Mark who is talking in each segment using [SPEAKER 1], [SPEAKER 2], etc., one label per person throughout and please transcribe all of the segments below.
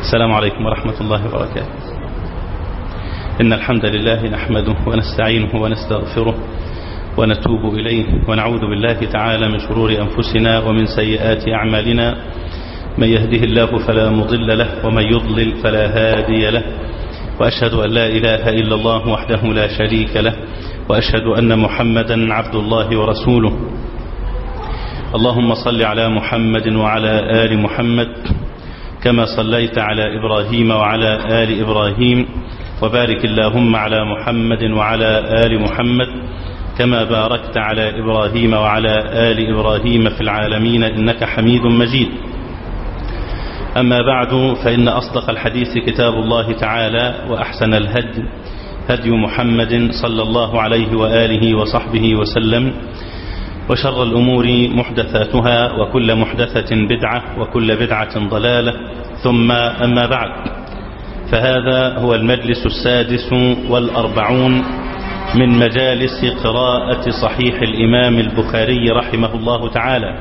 [SPEAKER 1] السلام عليكم ورحمة الله وبركاته. إن الحمد لله نحمده ونستعينه ونستغفره ونتوب إليه ونعوذ بالله تعالى من شرور أنفسنا ومن سيئات أعمالنا. من يهده الله فلا مضل له ومن يضلل فلا هادي له، وأشهد أن لا إله إلا الله وحده لا شريك له، وأشهد أن محمدا عبد الله ورسوله. اللهم صل على محمد وعلى آل محمد كما صليت على إبراهيم وعلى آل إبراهيم، وبارك اللهم على محمد وعلى آل محمد كما باركت على إبراهيم وعلى آل إبراهيم في العالمين إنك حميد مجيد. أما بعد، فإن أصدق الحديث كتاب الله تعالى، وأحسن الهدي هدي محمد صلى الله عليه وآله وصحبه وسلم، وشر الأمور محدثاتها، وكل محدثة بدعة، وكل بدعة ضلالة، ثم أما بعد، فهذا هو المجلس 46 من مجالس قراءة صحيح الإمام البخاري رحمه الله تعالى.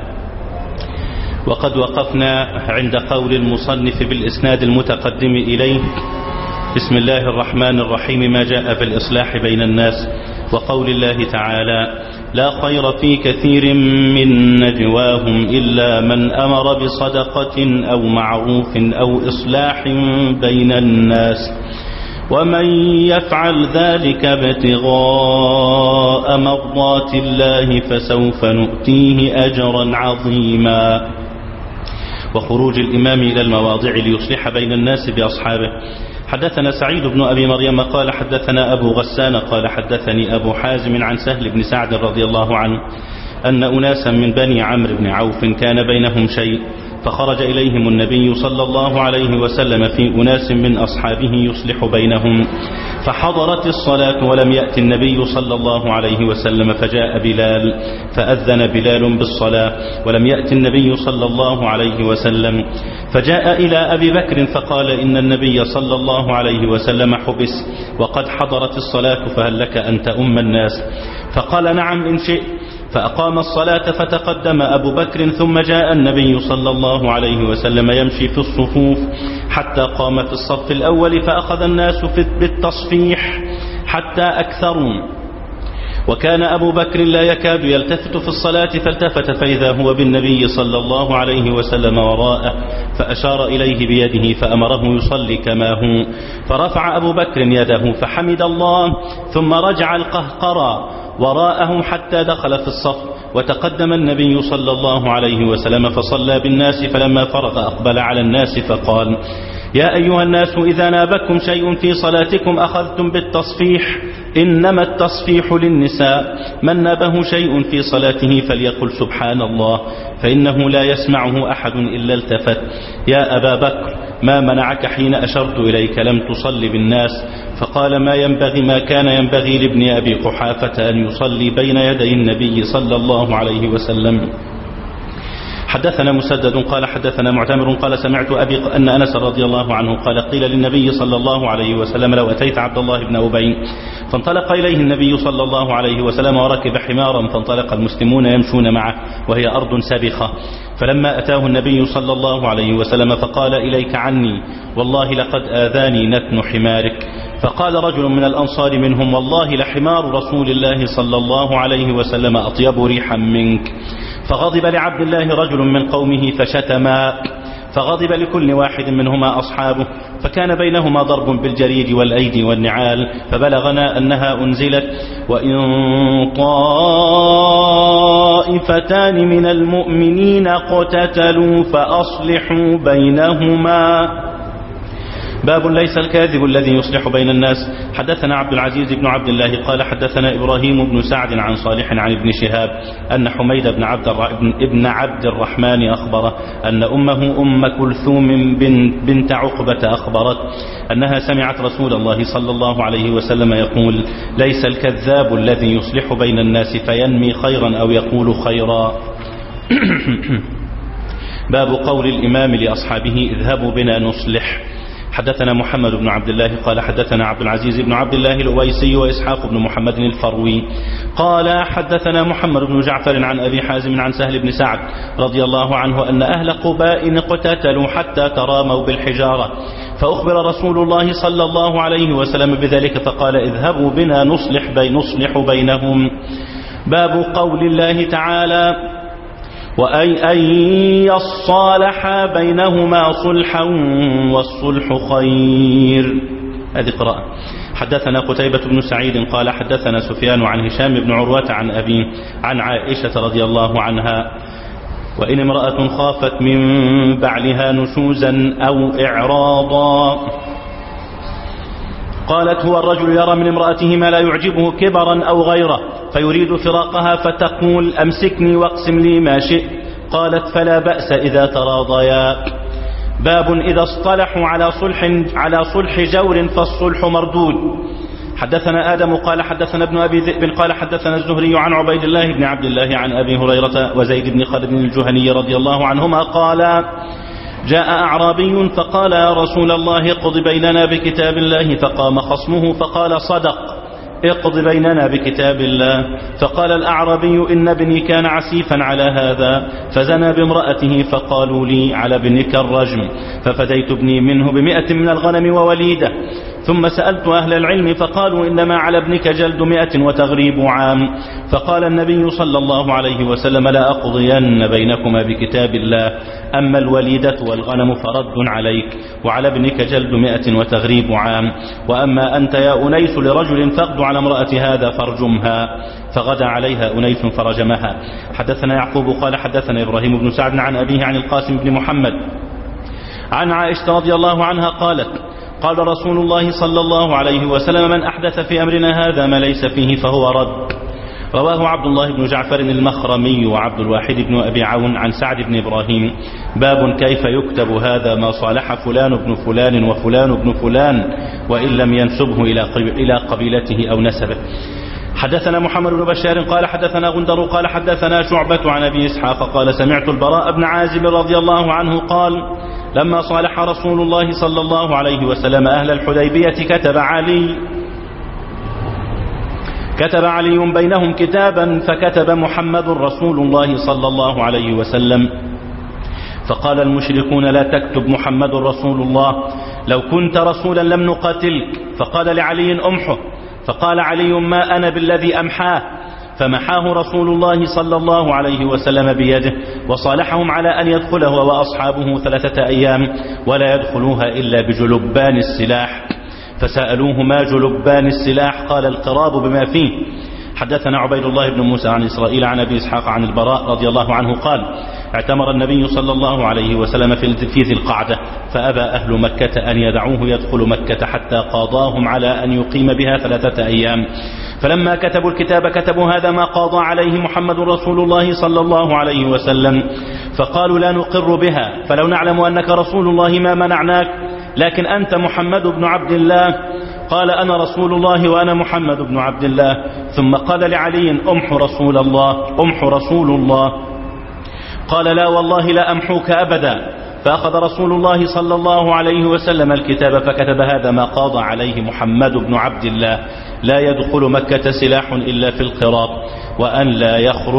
[SPEAKER 1] وقد وقفنا عند قول المصنف بالإسناد المتقدم إليه: بسم الله الرحمن الرحيم، ما جاء في الإصلاح بين الناس، وقول الله تعالى: لا خير في كثير من نجواهم إلا من أمر بصدقة أو معروف أو إصلاح بين الناس، ومن يفعل ذلك ابتغاء مرضات الله فسوف نؤتيه أجرا عظيما. وخروج الإمام إلى المواضع ليصلح بين الناس بأصحابه. حدثنا سعيد بن أبي مريم قال حدثنا أبو غسان قال حدثني أبو حازم عن سهل بن سعد رضي الله عنه أن أناسا من بني عمرو بن عوف كان بينهم شيء، فخرج إليهم النبي صلى الله عليه وسلم في أناس من أصحابه يصلح بينهم، فحضرت الصلاة ولم يأت النبي صلى الله عليه وسلم، فجاء بلال فأذن بلال بالصلاة ولم يأت النبي صلى الله عليه وسلم، فجاء إلى أبي بكر فقال: إن النبي صلى الله عليه وسلم حبس وقد حضرت الصلاة، فهل لك أن تؤم الناس؟ فقال: نعم إن شئت. فأقام الصلاة فتقدم أبو بكر، ثم جاء النبي صلى الله عليه وسلم يمشي في الصفوف حتى قام في الصف الأول، فأخذ الناس بالتصفيح حتى أكثروا، وكان أبو بكر لا يكاد يلتفت في الصلاة، فالتفت فإذا هو بالنبي صلى الله عليه وسلم وراءه، فأشار إليه بيده فأمره يصلي كما هو، فرفع أبو بكر يده فحمد الله، ثم رجع القهقرى وراءه حتى دخل في الصف، وتقدم النبي صلى الله عليه وسلم فصلى بالناس، فلما فرغ أقبل على الناس فقال: يا أيها الناس، إذا نابكم شيء في صلاتكم أخذتم بالتصفيح، إنما التصفيح للنساء، من نابه شيء في صلاته فليقل سبحان الله، فإنه لا يسمعه أحد إلا التفت. يا أبا بكر، ما منعك حين أشرت إليك لم تصلي بالناس؟ فقال: ما كان ينبغي لابن أبي قحافة أن يصلي بين يدي النبي صلى الله عليه وسلم. حدثنا مسدد قال حدثنا معتمر قال سمعت أبي أن أنس رضي الله عنه قال: قيل للنبي صلى الله عليه وسلم: لو أتيت عبد الله بن أبي، فانطلق إليه النبي صلى الله عليه وسلم وركب حمارا، فانطلق المسلمون يمشون معه وهي أرض سبخة، فلما أتاه النبي صلى الله عليه وسلم فقال: إليك عني، والله لقد آذاني نتن حمارك. فقال رجل من الأنصار منهم: والله لحمار رسول الله صلى الله عليه وسلم أطيب ريحا منك. فغضب لعبد الله رجل من قومه فشتما، فغضب لكل واحد منهما أصحابه، فكان بينهما ضرب بالجريد والأيدي والنعال، فبلغنا أنها أنزلت: وإن طائفتان من المؤمنين اقتتلوا فأصلحوا بينهما. باب ليس الكاذب الذي يصلح بين الناس. حدثنا عبد العزيز بن عبد الله قال حدثنا إبراهيم بن سعد عن صالح عن ابن شهاب أن حميد بن عبد الرحمن أخبره أن أمه أم كلثوم بنت عقبة أخبرت أنها سمعت رسول الله صلى الله عليه وسلم يقول: ليس الكذاب الذي يصلح بين الناس فينمي خيرا أو يقول خيرا. باب قول الإمام لأصحابه: اذهبوا بنا نصلح. حدثنا محمد بن عبد الله قال حدثنا عبد العزيز بن عبد الله الأويسي وإسحاق بن محمد الفروي قال حدثنا محمد بن جعفر عن أبي حازم عن سهل بن سعد رضي الله عنه أن أهل قباء اقتتلوا حتى تراموا بالحجارة، فأخبر رسول الله صلى الله عليه وسلم بذلك فقال اذهبوا بنا نصلح بينهم. باب قول الله تعالى وأن يصالحا بينهما صلحا والصلح خير. هذه قراءة. حدثنا قتيبة بن سعيد قال حدثنا سفيان عن هشام بن عروة عن أبيه عن عائشة رضي الله عنها وإن امرأة خافت من بعلها نشوزا أو إعراضا قالت هو الرجل يرى من امرأته ما لا يعجبه كبرا أو غيره فيريد فراقها فتقول أمسكني واقسم لي ما شئت، قالت فلا بأس إذا تراضيا. باب إذا اصطلحوا على صلح جور فالصلح مردود. حدثنا آدم قال حدثنا ابن أبي ذئب قال حدثنا الزهري عن عبيد الله بن عبد الله عن أبي هريرة وزيد بن خالد الجهني رضي الله عنهما قال جاء أعرابي فقال يا رسول الله اقض بيننا بكتاب الله، فقام خصمه فقال صدق اقض بيننا بكتاب الله. فقال الأعرابي إن ابني كان عسيفا على هذا فزنى بامرأته، فقالوا لي على ابنك الرجم، ففديت ابني منه 100 من الغنم ووليدة. ثم سألت أهل العلم فقالوا إنما على ابنك جلد 100 وتغريب عام. فقال النبي صلى الله عليه وسلم لا أقضين بينكما بكتاب الله، أما الوليدة والغنم فرد عليك، وعلى ابنك جلد 100 وتغريب عام، وأما أنت يا أنيس لرجل فاقد على امرأة هذا فارجمها. فغدا عليها أنيس فرجمها. حدثنا يعقوب قال حدثنا إبراهيم بن سعد عن أبيه عن القاسم بن محمد عن عائشة رضي الله عنها قالت قال رسول الله صلى الله عليه وسلم من أحدث في أمرنا هذا ما ليس فيه فهو رد. رواه عبد الله بن جعفر المخرمي وعبد الواحد بن أبي عون عن سعد بن إبراهيم. باب كيف يكتب هذا ما صالح فلان بن فلان وفلان بن فلان وإن لم ينسبه إلى قبيلته أو نسبه. حدثنا محمد بن بشار قال حدثنا غندر قال حدثنا شعبة عن أبي إسحاق قال سمعت البراء بن عازب رضي الله عنه قال لما صالح رسول الله صلى الله عليه وسلم أهل الحديبية كتب علي بينهم كتابا فكتب محمد رسول الله صلى الله عليه وسلم، فقال المشركون لا تكتب محمد رسول الله، لو كنت رسولا لم نقاتلك. فقال لعلي أمحه، فقال علي ما أنا بالذي أمحاه، فمحاه رسول الله صلى الله عليه وسلم بيده، وصالحهم على أن يدخله وأصحابه 3 أيام ولا يدخلوها إلا بجلبان السلاح. فسألوه ما جلبان السلاح؟ قال القراب بما فيه. حدثنا عبيد الله بن موسى عن إسرائيل عن أبي إسحاق عن البراء رضي الله عنه قال اعتمر النبي صلى الله عليه وسلم في ذي القعدة، فأبى أهل مكة أن يدعوه يدخل مكة حتى قاضاهم على أن يقيم بها 3 أيام. فلما كتبوا الكتاب كتبوا هذا ما قاضى عليه محمد رسول الله صلى الله عليه وسلم، فقالوا لا نقر بها، فلو نعلم أنك رسول الله ما منعناك، لكن أنت محمد بن عبد الله. قال أنا رسول الله وأنا محمد بن عبد الله. ثم قال لعلي أمح رسول الله. قال لا والله لا أمحوك أبدا. فأخذ رسول الله صلى الله عليه وسلم الكتاب فكتب هذا ما قاضى عليه محمد بن عبد الله، لا يدخل مكة سلاح إلا في القراب، وأن لا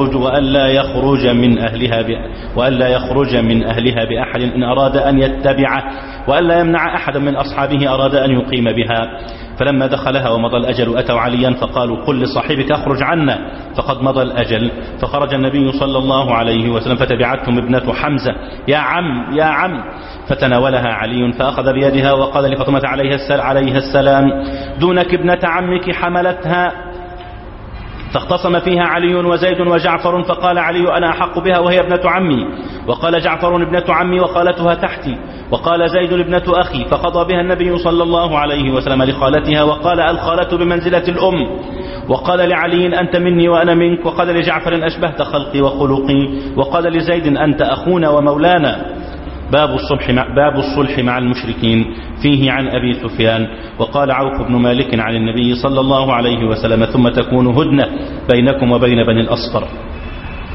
[SPEAKER 1] يخرج من أهلها بأحد إن أراد أن يتبعه، وأن لا يمنع أحدا من أصحابه أراد أن يقيم بها. فلما دخلها ومضى الأجل أتوا عليا فقالوا قل لصاحبك اخرج عنا فقد مضى الأجل. فخرج النبي صلى الله عليه وسلم فتبعتهم ابنة حمزة يا عم فتناولها علي فأخذ بيدها وقال لفاطمة عليها السلام دونك ابنة عمك حملتها. فاختصم فيها علي وزيد وجعفر، فقال علي أنا أحق بها وهي ابنة عمي، وقال جعفر ابنة عمي وخالتها تحتي، وقال زيد ابنة أخي. فقضى بها النبي صلى الله عليه وسلم لخالتها، وقال الخالة بمنزلة الأم. وقال لعلي أنت مني وأنا منك، وقال لجعفر أشبهت خلقي وخلقي، وقال لزيد أنت أخونا ومولانا. باب الصلح مع المشركين. فيه عن أبي سفيان وقال عوف بن مالك عن النبي صلى الله عليه وسلم ثم تكون هدنة بينكم وبين بني الأصفر.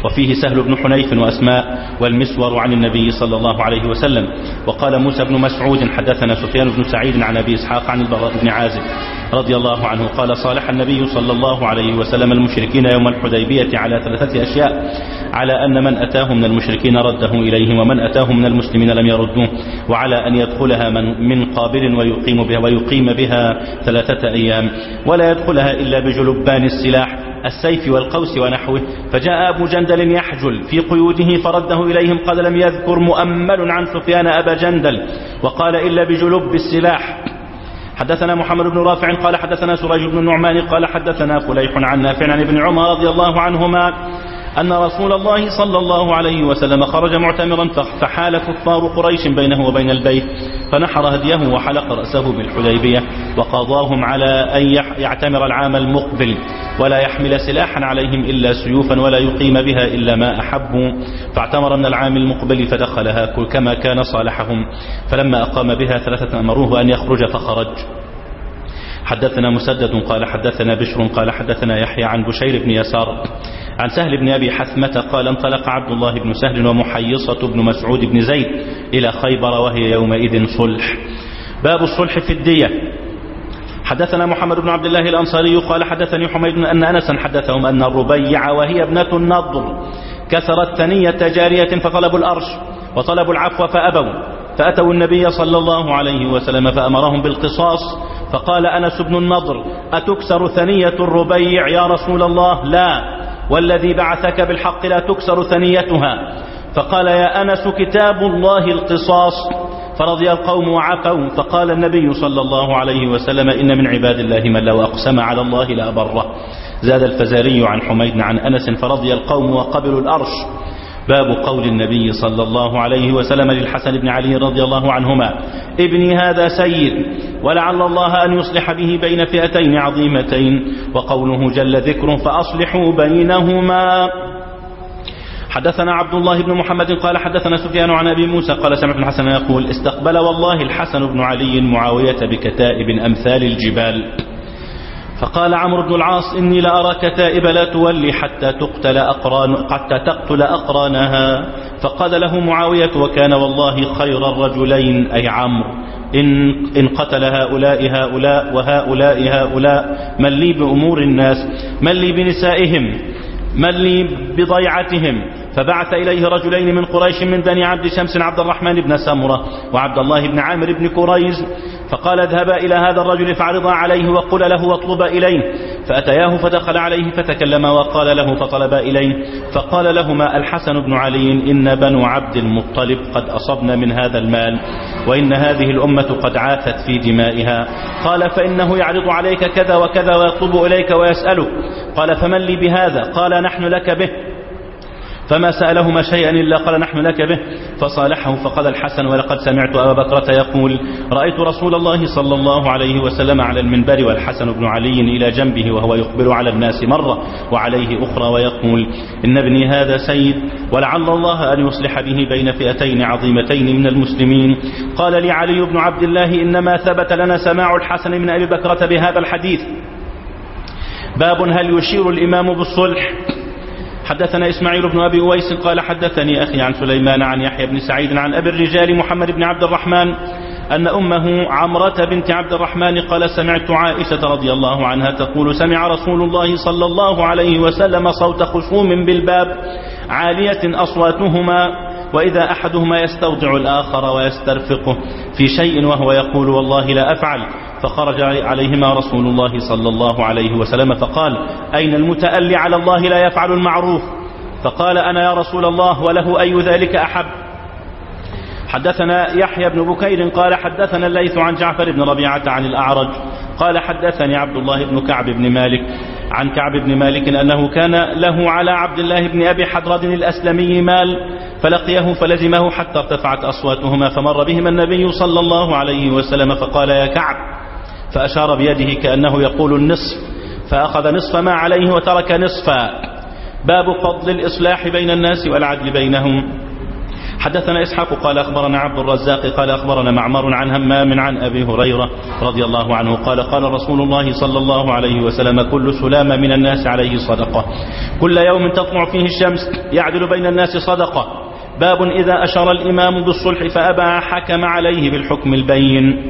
[SPEAKER 1] وفيه سهل بن حنيف وأسماء والمسور عن النبي صلى الله عليه وسلم. وقال موسى بن مسعود حدثنا سفيان بن سعيد عن أبي إسحاق عن البراء بن عازب رضي الله عنه قال صالح النبي صلى الله عليه وسلم المشركين يوم الحديبية على 3 أشياء: على أن من أتاه من المشركين رده إليهم، ومن أتاه من المسلمين لم يردوه، وعلى أن يدخلها من قابل ويقيم بها 3 أيام، ولا يدخلها إلا بجلبان السلاح السيف والقوس ونحوه. فجاء أبو جندل يحجل في قيوده فرده إليهم. قال: لم يذكر مؤمل عن سفيان أبا جندل، وقال: إلا بجلب السلاح. حدثنا محمد بن رافع قال حدثنا سريج بن النعمان قال حدثنا فليح عن نافع عن ابن عمر رضي الله عنهما أن رسول الله صلى الله عليه وسلم خرج معتمرا فحال كفار قريش بينه وبين البيت، فنحر هديه وحلق رأسه بالحديبية، وقاضاهم على أن يعتمر العام المقبل ولا يحمل سلاحا عليهم إلا سيوفا ولا يقيم بها إلا ما أحبوا، فاعتمر من العام المقبل فدخلها كما كان صالحهم، فلما أقام بها 3 أمروه أن يخرج فخرج. حدثنا مسدد قال حدثنا بشر قال حدثنا يحيى عن بشير بن يسار عن سهل بن أبي حثمة قال: انطلق عبد الله بن سهل ومحيصة بن مسعود بن زيد إلى خيبر وهي يومئذ صلح. باب الصلح في الدية. حدثنا محمد بن عبد الله الأنصاري قال حدثني حميد أن أنسا حدثهم أن الربيع وهي ابنة النضر كسرت ثنية جارية فطلبوا الأرش وطلبوا العفو فأبوا، فأتوا النبي صلى الله عليه وسلم فأمرهم بالقصاص، فقال أنس بن النضر: أتكسر ثنية الربيع يا رسول الله؟ لا، والذي بعثك بالحق لا تكسر ثنيتها. فقال: يا أنس كتاب الله القصاص. فرضي القوم وعفوا، فقال النبي صلى الله عليه وسلم: إن من عباد الله من لو أقسم على الله لأبره. زاد الفزاري عن حميد عن أنس: فرضي القوم وقبلوا الأرش. باب قول النبي صلى الله عليه وسلم للحسن بن علي رضي الله عنهما: ابني هذا سيد، ولعل الله أن يصلح به بين فئتين عظيمتين، وقوله جل ذكره: فأصلحوا بينهما. حدثنا عبد الله بن محمد قال حدثنا سفيان عن أبي موسى قال: سمعت الحسن يقول: استقبل والله الحسن بن علي معاوية بكتائب أمثال الجبال، فقال عمرو بن العاص: إني لأرى كتائب لا تولي حتى تقتل أقرانها. فقال له معاوية: وكان والله خير الرجلين أي عمرو، إن قتل هؤلاء وهؤلاء هؤلاء، من لي بأمور الناس، من لي بنسائهم، من لي بضيعتهم. فبعث إليه رجلين من قريش من بني عبد شمس: عبد الرحمن بن سمرة وعبد الله بن عامر بن كريز، فقال: اذهبا إلى هذا الرجل فاعرضا عليه وقل له واطلبا إليه. فأتياه فدخل عليه فتكلما وقال له فطلبا إليه، فقال لهما الحسن بن علي: إن بنو عبد المطلب قد أصبنا من هذا المال، وإن هذه الأمة قد عاثت في دمائها. قال: فإنه يعرض عليك كذا وكذا ويطلب إليك ويسألك. قال: فمن لي بهذا؟ قال: نحن لك به. فما سألهما شيئا إلا قال: نحن لك به. فصالحه. فقال الحسن: ولقد سمعت أبا بكرة يقول: رأيت رسول الله صلى الله عليه وسلم على المنبر والحسن بن علي إلى جنبه وهو يقبل على الناس مرة وعليه أخرى ويقول: إن ابني هذا سيد، ولعل الله أن يصلح به بين فئتين عظيمتين من المسلمين. قال لي علي بن عبد الله: إنما ثبت لنا سماع الحسن من أبي بكرة بهذا الحديث. باب هل يشير الإمام بالصلح. حدثنا إسماعيل بن أبي أويس قال حدثني أخي عن سليمان عن يحيى بن سعيد عن أبي الرجال محمد بن عبد الرحمن أن أمه عمرة بنت عبد الرحمن قال: سمعت عائشة رضي الله عنها تقول: سمع رسول الله صلى الله عليه وسلم صوت خصوم بالباب عالية أصواتهما، وإذا أحدهما يستودع الآخر ويسترفقه في شيء وهو يقول: والله لا أفعل. فخرج عليهما رسول الله صلى الله عليه وسلم فقال: أين المتألي على الله لا يفعل المعروف؟ فقال: أنا يا رسول الله، وله أي ذلك أحب. حدثنا يحيى بن بكير قال حدثنا الليث عن جعفر بن ربيعة عن الأعرج قال: حدثني عبد الله بن كعب بن مالك عن كعب بن مالك أنه كان له على عبد الله بن أبي حضرد الأسلمي مال، فلقيه فلزمه حتى ارتفعت أصواتهما، فمر بهما النبي صلى الله عليه وسلم فقال: يا كعب، فأشار بيده كأنه يقول النصف، فأخذ نصف ما عليه وترك نصفا. باب فضل الإصلاح بين الناس والعدل بينهم. حدثنا إسحاق قال أخبرنا عبد الرزاق قال أخبرنا معمر عن همام عن أبي هريرة رضي الله عنه قال قال رسول الله صلى الله عليه وسلم كل سلامة من الناس عليه صدقة كل يوم تطلع فيه الشمس يعدل بين الناس صدقة. باب إذا أشار الإمام بالصلح فأبى حكم عليه بالحكم البين.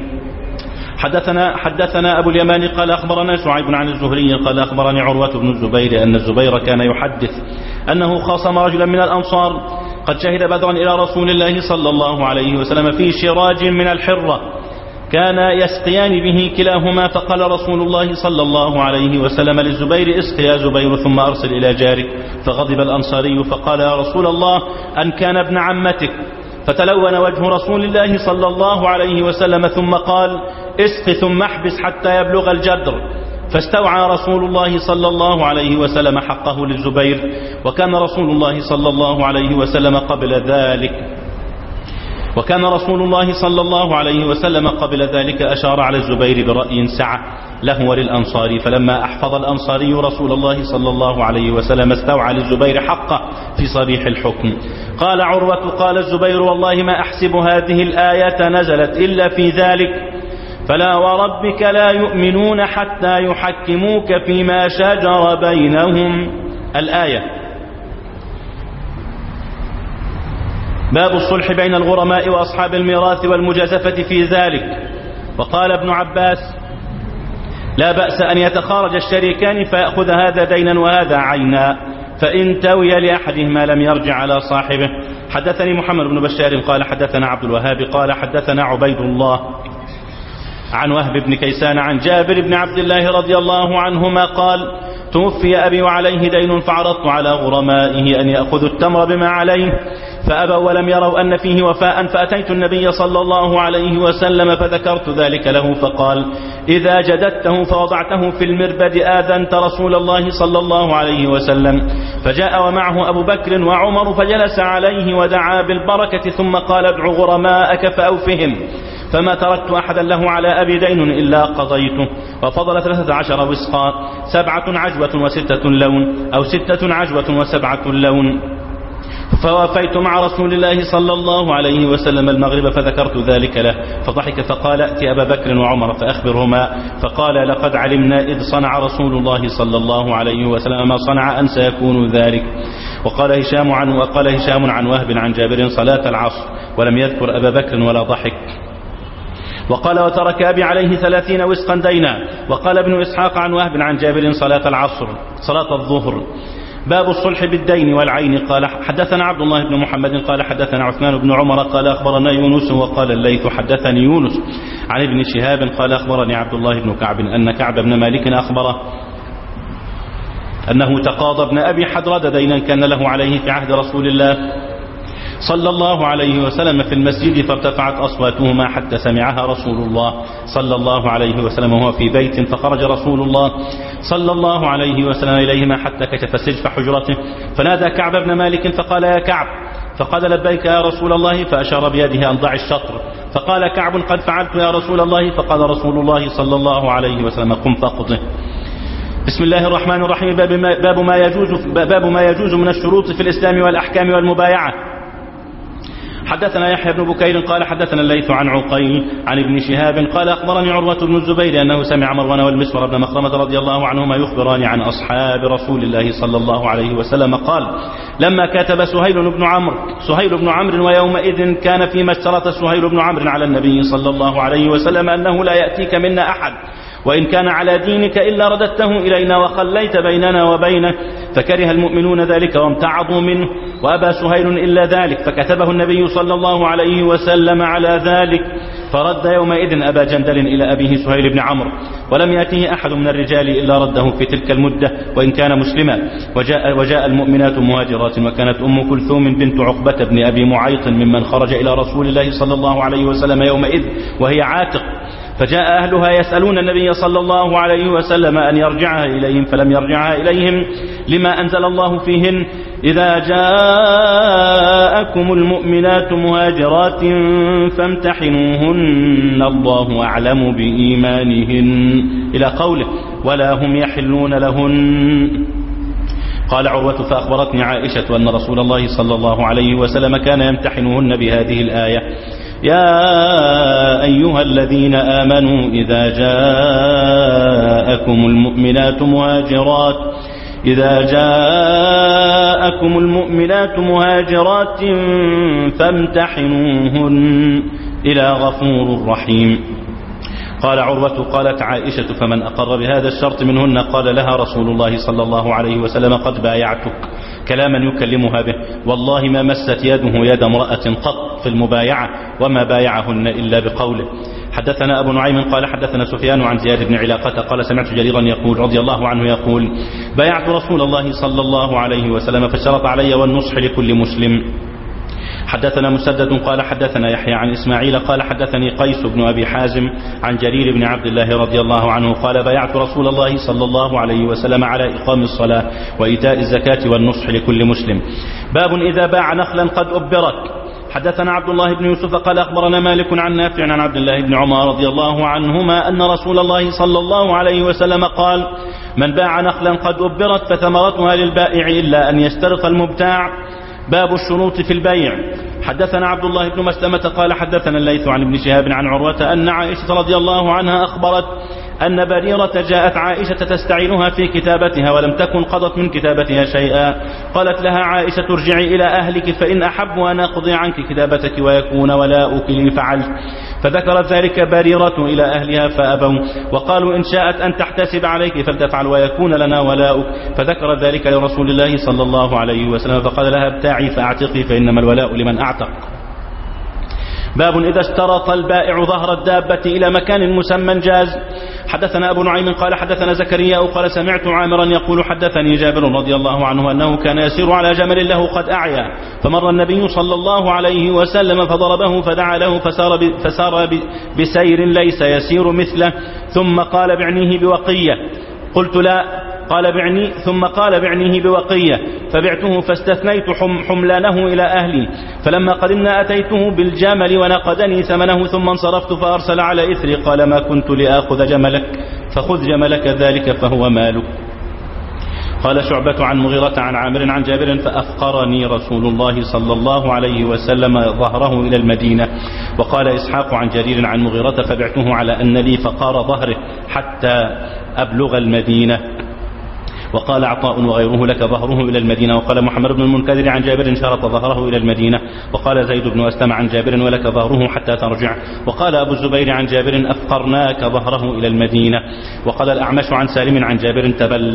[SPEAKER 1] حدثنا أبو اليمان قال أخبرنا شعيب عن الزهري قال أخبرني عروة بن الزبير أن الزبير كان يحدث أنه خاصم رجلا من الأنصار قد شهد بدرا إلى رسول الله صلى الله عليه وسلم في شراج من الحرة كان يسقيان به كلاهما فقال رسول الله صلى الله عليه وسلم للزبير اسق يا زبير ثم أرسل إلى جارك. فغضب الأنصاري فقال يا رسول الله أن كان ابن عمتك. فتلون وجه رسول الله صلى الله عليه وسلم ثم قال اسق ثم احبس حتى يبلغ الجدر. فاستوعى رسول الله صلى الله عليه وسلم حقه للزبير وكان رسول الله صلى الله عليه وسلم قبل ذلك أشار على الزبير برأي سعة له وللأنصار. فلما أحفظ الأنصاري رسول الله صلى الله عليه وسلم استوعى للزبير حقه في صريح الحكم. قال عروة قال الزبير والله ما أحسب هذه الآية نزلت إلا في ذلك فلا وربك لا يؤمنون حتى يحكموك فيما شجر بينهم. الآية. باب الصلح بين الغرماء وأصحاب الميراث والمجازفة في ذلك. وقال ابن عباس لا بأس أن يتخارج الشريكان فيأخذ هذا دينا وهذا عينا فإن توي لأحدهما لم يرجع على صاحبه. حدثني محمد بن بشار قال حدثنا عبد الوهاب قال حدثنا عبيد الله عن وهب بن كيسان عن جابر بن عبد الله رضي الله عنهما قال توفي أبي وعليه دين فعرضت على غرمائه أن يأخذوا التمر بما عليه فأبوا ولم يروا أن فيه وفاء فأتيت النبي صلى الله عليه وسلم فذكرت ذلك له فقال إذا جددته فوضعته في المربد آذنت رسول الله صلى الله عليه وسلم. فجاء ومعه أبو بكر وعمر فجلس عليه ودعا بالبركة ثم قال ادع غرماءك فأوفهم. فما تركت أحدا له على أبي دين إلا قضيته. وفضل 13 وسقا 7 عجوة و6 لون أو 6 عجوة و7 لون. فوافيت مع رسول الله صلى الله عليه وسلم المغرب فذكرت ذلك له فضحك فقال ائت أبا بكر وعمر فأخبرهما. فقال لقد علمنا إذ صنع رسول الله صلى الله عليه وسلم ما صنع أن سيكون ذلك. وقال هشام عن وهب عن جابر صلاة العصر ولم يذكر أبا بكر ولا ضحك. وقال وترك أبي عليه 30 وسقا دينا. وقال ابن إسحاق عن وهب عن جابر صلاة الظهر. باب الصلح بالدين والعين. قال حدثنا عبد الله بن محمد قال حدثنا عثمان بن عمر قال أخبرنا يونس وقال الليث حدثني يونس عن ابن شهاب قال أخبرني عبد الله بن كعب أن كعب بن مالك أخبره أنه تقاضى ابن أبي حدرد دينا كان له عليه في عهد رسول الله صلى الله عليه وسلم في المسجد فارتفعت أصواتهما حتى سمعها رسول الله صلى الله عليه وسلم وهو في بيت. فخرج رسول الله صلى الله عليه وسلم إليهما حتى كشف سجف حجرته فنادى كعب بن مالك فقال يا كعب. فقال لبيك يا رسول الله فأشار بيده أن ضع الشطر. فقال كعب قد فعلت يا رسول الله. فقال رسول الله صلى الله عليه وسلم قم فاقضه. بسم الله الرحمن الرحيم. باب ما يجوز من الشروط في الإسلام والأحكام والمبايعة. حدثنا يحيى بن بكير قال حدثنا الليث عن عقيل عن ابن شهاب قال أخبرني عروة بن الزبير أنه سمع مروان والمسور بن مخرمة رضي الله عنهما يخبران عن أصحاب رسول الله صلى الله عليه وسلم قال لما كتب سهيل بن عمرو ويومئذ كان فيما اشترط سهيل بن عمرو على النبي صلى الله عليه وسلم أنه لا يأتيك منا أحد وإن كان على دينك إلا رددته إلينا وخليت بيننا وبينه. فكره المؤمنون ذلك وامتعضوا منه وأبى سهيل إلا ذلك. فكتبه النبي صلى الله عليه وسلم على ذلك. فرد يومئذ أبا جندل إلى أبيه سهيل بن عمرو ولم يأته أحد من الرجال إلا رده في تلك المدة وإن كان مسلما. وجاء المؤمنات مهاجرات وكانت أم كلثوم بنت عقبة بن أبي معيط ممن خرج إلى رسول الله صلى الله عليه وسلم يومئذ وهي عاتق. فجاء أهلها يسألون النبي صلى الله عليه وسلم أن يرجعها إليهم فلم يرجعها إليهم لما أنزل الله فيهن إذا جاءكم المؤمنات مهاجرات فامتحنوهن الله أعلم بإيمانهن إلى قوله ولا هم يحلون لهن. قال عروة فأخبرتني عائشة أن رسول الله صلى الله عليه وسلم كان يمتحنهن بهذه الآية: يا أيها الذين آمنوا إذا جاءكم المؤمنات مهاجرات فامتحنوهن إلى غفور رحيم. قال عروة قالت عائشة: فمن أقر بهذا الشرط منهن قال لها رسول الله صلى الله عليه وسلم: قد بايعتك، كلاما يكلمها به، والله ما مست يده يد امرأة قط في المبايعة، وما بايعهن إلا بقوله. حدثنا أبو نعيم قال حدثنا سفيان عن زياد بن علاقة قال سمعت جريرا يقول رضي الله عنه يقول: بايعت رسول الله صلى الله عليه وسلم فاشترط علي والنصح لكل مسلم. حدثنا مسدد قال حدثنا يحيى عن إسماعيل قال حدثني قيس بن أبي حازم عن جرير بن عبد الله رضي الله عنه قال: بايعت رسول الله صلى الله عليه وسلم على إقام الصلاة وإيتاء الزكاة والنصح لكل مسلم. باب إذا باع نخلا قد أبرت. حدثنا عبد الله بن يوسف قال أخبرنا مالك عن نافع عن عبد الله بن عمر رضي الله عنهما أن رسول الله صلى الله عليه وسلم قال: من باع نخلا قد أبرت فثمرتها للبائع إلا أن يشترط المبتاع. باب الشروط في البيع. حدثنا عبد الله بن مسلمة قال حدثنا الليث عن ابن شهاب عن عروة أن عائشة رضي الله عنها أخبرت أن بريرة جاءت عائشة تستعينها في كتابتها ولم تكن قضت من كتابتها شيئا. قالت لها عائشة: ارجعي إلى أهلك فإن أحب أن أقضي عنك كتابتك ويكون ولاؤك لي فعلت. فذكرت ذلك بريرة إلى أهلها فأبوا، وقالوا: إن شاءت أن تحتسب عليك فلتفعل ويكون لنا ولاؤك. فذكرت ذلك لرسول الله صلى الله عليه وسلم فقال لها: ابتاعي فأعتقي فإنما الولاء لمن أعتق. باب إذا اشترط البائع ظهر الدابة إلى مكان مسمى جاز. حدثنا أبو نعيم قال حدثنا زكريا قال سمعت عامرا يقول حدثني جابر رضي الله عنه أنه كان يسير على جمل له قد أعيا، فمر النبي صلى الله عليه وسلم فضربه فدعا له فسار بسير ليس يسير مثله، ثم قال: بعنيه بوقية. قلت: لا. قال: بعني. ثم قال: بعنيه بوقية. فبعته فاستثنيت حملانه إلى أهلي، فلما قدمنا أتيته بالجمل ونقدني ثمنه، ثم انصرفت فأرسل على إثري قال: ما كنت لآخذ جملك، فخذ جملك ذلك فهو مالك. قال شعبة عن مغيرة عن عامر عن جابر: فأفقرني رسول الله صلى الله عليه وسلم ظهره إلى المدينة. وقال إسحاق عن جرير عن مغيرة: فبعته على أن لي فقار ظهره حتى أبلغ المدينة. وقال عطاء وغيره: لك ظهره إلى المدينة. وقال محمد بن المنكدر عن جابر: شرط ظهره إلى المدينة. وقال زيد بن أسلم عن جابر: ولك ظهره حتى ترجع. وقال أبو الزبير عن جابر: أفقرناك ظهره إلى المدينة. وقال الأعمش عن سالم عن جابر: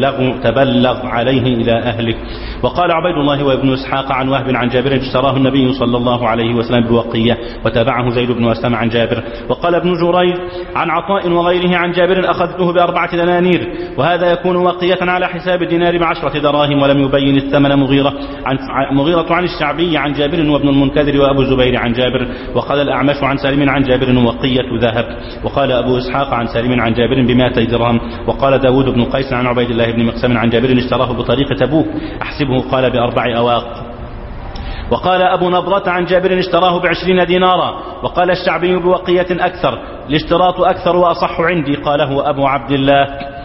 [SPEAKER 1] تبلغ عليه إلى أهلك. وقال عبيد الله وابن إسحاق عن وهب عن جابر: اشتراه النبي صلى الله عليه وسلم بوقية. وتابعه زيد بن أسلم عن جابر. وقال ابن جريج عن عطاء وغيره عن جابر: أخذته ب4 دنانير، وهذا يكون وقية على حساب الدينار ب10 دراهم. ولم يبين الثمن مغيرة عن الشعبي عن جابر وابن المنكدر وأبو زبير عن جابر. وقال الأعمش عن سالم عن جابر: وقية ذهب. وقال أبو إسحاق عن سالم عن جابر ب200 درهم. وقال داود بن قيس عن عبيد الله بن مقسم عن جابر: اشتراه بطريق تبوك أحسبه قال ب4 أواق. وقال أبو نضرة عن جابر: اشتراه ب20 دينارا. وقال الشعبي: بوقية أكثر، الاشتراط أكثر وأصح عندي. قاله أبو عبد الله.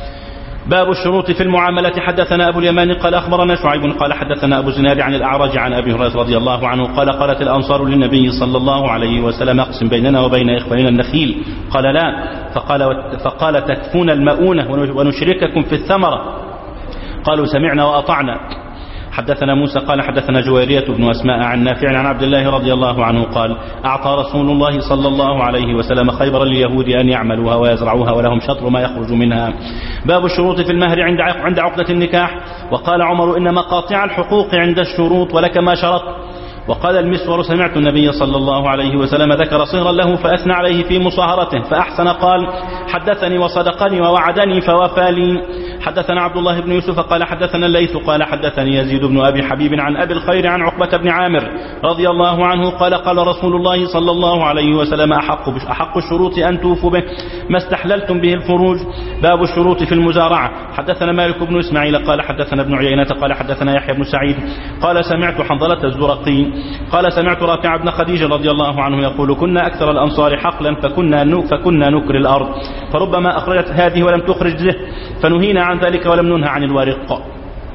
[SPEAKER 1] باب الشروط في المعاملة. حدثنا أبو اليمان قال أخبرنا شعيب قال حدثنا أبو زناد عن الأعرج عن أبي هريرة رضي الله عنه قال: قالت الأنصار للنبي صلى الله عليه وسلم: اقسم بيننا وبين إخواننا النخيل. قال: لا. فقال: تكفون المؤونة ونشرككم في الثمرة. قالوا: سمعنا وأطعنا. حدثنا موسى قال حدثنا جويرية بن أسماء عن نافع عن عبد الله رضي الله عنه قال: أعطى رسول الله صلى الله عليه وسلم خيبر لليهود أن يعملوها ويزرعوها ولهم شطر ما يخرج منها. باب الشروط في المهر عند عقدة النكاح. وقال عمر: إن مقاطع الحقوق عند الشروط ولك ما شرط. وقال المسور: سمعت النبي صلى الله عليه وسلم ذكر صهرا له فأثنى عليه في مصاهرته فأحسن، قال: حدثني وصدقني ووعدني فوفى لي. حدثنا عبد الله بن يوسف قال حدثنا الليث قال حدثني يزيد بن أبي حبيب عن أبي الخير عن عقبة بن عامر رضي الله عنه قال: قال رسول الله صلى الله عليه وسلم: أحق الشروط أن توفوا به ما استحللتم به الفروج. باب الشروط في المزارعة. حدثنا مالك بن إسماعيل قال حدثنا ابن عيينة قال حدثنا يحيى بن سعيد قال: سمعت حنظلة الزرقي قال: سمعت رافع بن خديجة رضي الله عنه يقول: كنا أكثر الأنصار حقلا فكنا نكر الأرض، فربما أخرجت هذه ولم تخرج ذه، فنهينا عن ذلك ولم ننهى عن الورق.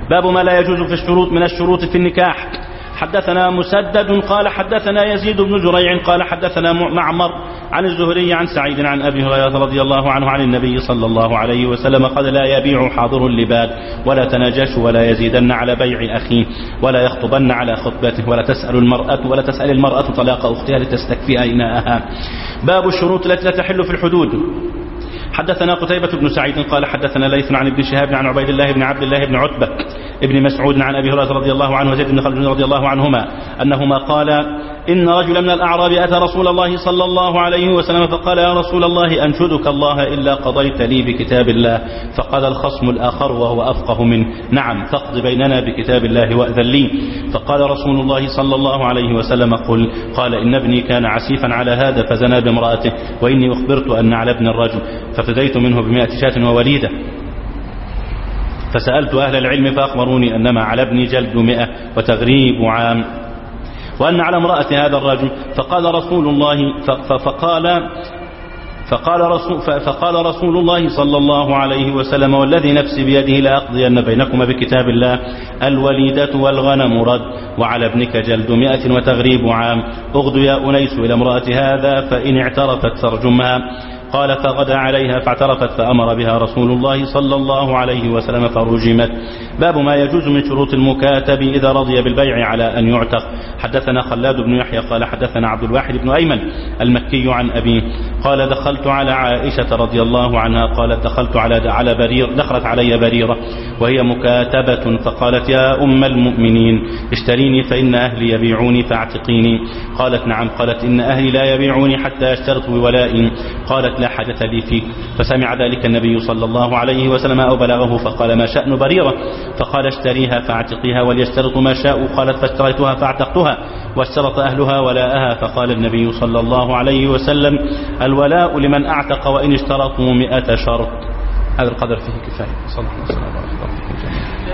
[SPEAKER 1] باب ما لا يجوز في الشروط من الشروط في النكاح. حدثنا مسدد قال حدثنا يزيد بن زريع قال حدثنا معمر عن الزهري عن سعيد عن أبي هريرة رضي الله عنه عن النبي صلى الله عليه وسلم قال لا يبيع حاضر اللباد ولا تناجش ولا يزيدن على بيع أخيه ولا يخطبن على خطبته ولا تسأل المرأة طلاق أختها لتستكفي إناءها. باب الشروط التي لا تحل في الحدود. حدثنا قتيبة بن سعيد قال حدثنا ليث عن ابن شهاب عن عبيد الله بن عبد الله بن عتبة ابن مسعود عن أبي هريرة رضي الله عنه وزيد بن خالد رضي الله عنهما أنهما قالا إن رجلا من الأعراب أتى رسول الله صلى الله عليه وسلم فقال يا رسول الله أنشدك الله إلا قضيت لي بكتاب الله. فقال الخصم الآخر وهو أفقه منه نعم فاقض بيننا بكتاب الله وأذن لي. فقال رسول الله صلى الله عليه وسلم قل. قال إن ابني كان عسيفا على هذا فزنى بامرأته وإني أخبرت أن على ابن الرجل ففديت منه ب100 شاة ووليدة فسألت أهل العلم فأخبروني أنما على ابني جلد 100 وتغريب عام وأن على امرأة هذا الرجل. فقال رسول الله صلى الله عليه وسلم والذي نفسي بيده لأقضين بينكما بكتاب الله الوليدة والغنم رد وعلى ابنك جلد 100 وتغريب عام. اغد يا أنيس إلى امرأة هذا فإن اعترفت فارجمها. قال فغدا عليها فاعترفت فأمر بها رسول الله صلى الله عليه وسلم فرجمت. باب ما يجوز من شروط المكاتب إذا رضي بالبيع على أن يعتق. حدثنا خلاد بن يحيى قال حدثنا عبد الواحد بن أيمن المكي عن أبيه قال دخلت على عائشة رضي الله عنها قالت دخلت علي بريرة وهي مكاتبة فقالت يا أم المؤمنين اشتريني فإن أهلي يبيعوني فاعتقيني. قالت نعم. قالت إن أهلي لا يبيعوني حتى يشترطوا بولائي. قالت لا حدث لي فيك. فسمع ذلك النبي صلى الله عليه وسلم أو بلغه فقال ما شأن بريرة؟ فقال اشتريها فاعتقيها وليشترط ما شاءوا. قالت فاشتريتها فاعتقتها واشترط أهلها ولاءها. فقال النبي صلى الله عليه وسلم الولاء لمن اعتق وإن اشترطوا 100 شرط. هذا القدر فيه كفاية. صلى الله عليه وسلم.